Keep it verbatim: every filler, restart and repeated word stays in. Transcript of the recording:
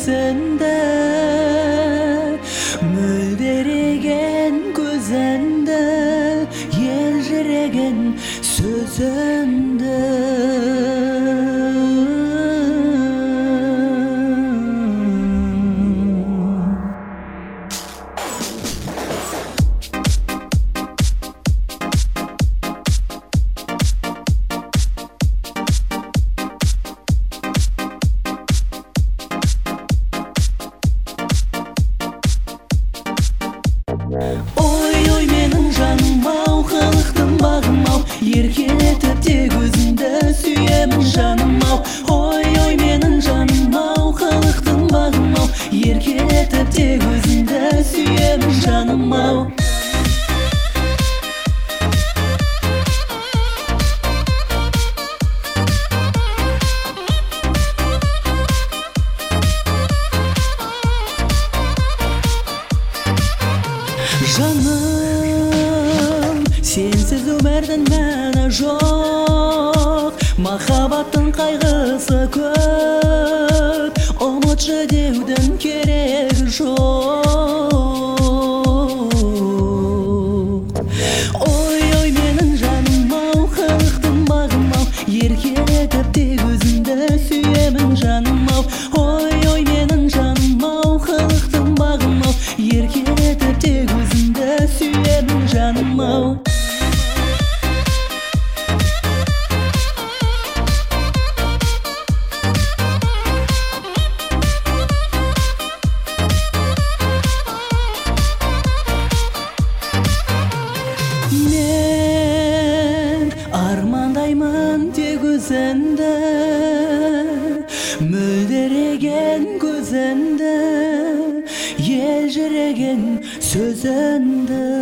көзінде, мөлдіреген көзінде, елжіреген сөзінде. Ой, ой, менің жаным ау, қылықтым бағым ау, еркелетіп тек өзіңді сүйемін жаным ау. Ой, ой, менің жаным ау, қылықтым бағым ау, еркелетіп тек өзіңді сүйемін жаным ау. Жаным, сенсіз өмірдің мәні жоқ, махаббаттың қайғысы көп, ұмытшы деудің керегі жоқ. Ой, ой, менің жаным ау, қылықтым бағым ау, еркелетіп тек өзіңді сүйемін жаным ау. Ой, ой, менің жаным ау, қылықтым бағым ау, еркелетіп тек өзіңді сүйемін жаным ау. Мен армандаймын тек өзіңді, мөлдіреген көзіңді, елжіреген сөзіңді.